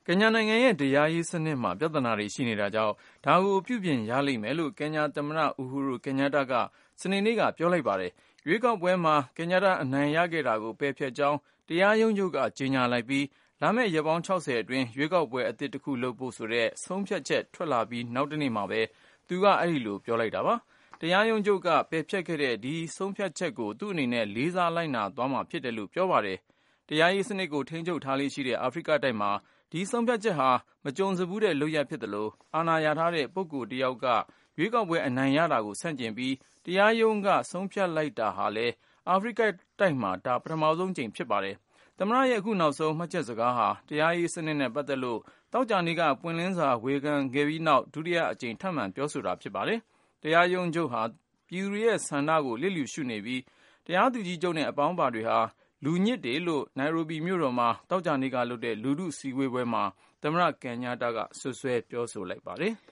ကင်ညာနိုင်ငံရဲ့တရားရေးစနစ်မှာပြဿနာတွေရှိနေတာကြောင့်ဒါကိုပြုပြင်ရလိမ့်မယ်လို့ကင်ညာသမ္မတဦးဟူးရူကင်ညာတာကစနေနေ့ကပြောလိုက်ပါတယ်။ရွေးကောက်ပွဲမှာကင်ညာတာအနိုင်ရခဲ့တာကိုပယ်ဖျက်ကြောင်းတရားရုံးချုပ်ကကြေညာလိုက်ပြီးလာမယ့်ရက်ပေါင်း60အတွင်းရွေးကောက်ပွဲအသစ်တစ်ခုလုပ်ဖို့ဆိုတဲ့ဆုံးဖြတ်ချက်ထွက်လာပြီးနောက်တနေ့မှာပဲသူကအဲ့ဒီလိုပြောလိုက်တာပါ။တရားရုံးချုပ်ကပယ်ဖျက်ခဲ့တဲ့ဒီဆုံးဖြတ်ချက်ကိုသူ့အနေနဲ့လေးစားလိုက်နာသွားမှာဖြစ်တယ်လို့ပြောပါတယ်။တရားရေးစနစ်ကိုထိန်းချုပ်ထားလေးရှိတဲ့အာဖရိကတိုက်မှာဒီဆုံးဖြတ်ချက်ဟာမကြုံစဘူးတဲ့လုပ်ရပ်ဖြစ်တယ်လို့အာဏာရထားတဲ့ပုဂ္ဂိုလ်တယောက်ကရွေးကောက်ပွဲအနိုင်ရတာကိုဆန့်ကျင်ပြီးတရားရုံးကဆုံးဖြတ်လိုက်တာဟာလည်းအာဖရိကတိုက်မှာဒါပထမဆုံးကြိမ်ဖြစ်ပါတယ်။သမ္မတရဲ့အခုနောက်ဆုံးမှတ်ချက်စကားဟာတရားရေးစနစ်နဲ့ပတ်သက်လို့သောကြာနေ့ကပွင့်လင်းစွာဝေဖန်ခဲ့ပြီးနောက်ဒုတိယအကြိမ်ထပ်မံပြောဆိုတာဖြစ်ပါတယ်။တရားရုံးချုပ်ဟာပြည်သူရဲ့ဆန္ဒကိုလျစ်လျူရှုနေပြီးတရားသူကြီးချုပ်နဲ့အပေါင်းပါတွေဟာလူညစ်တွေလို့နိုင်ရိုဘီမြို့တော်မှာသောကြာနေ့ကလုပ်တဲ့လူထုစည်းဝေးပွဲမှာသမ္မတကင်ညာတာကဆွဆွဲပြောဆိုလိုက်ပါတယ်။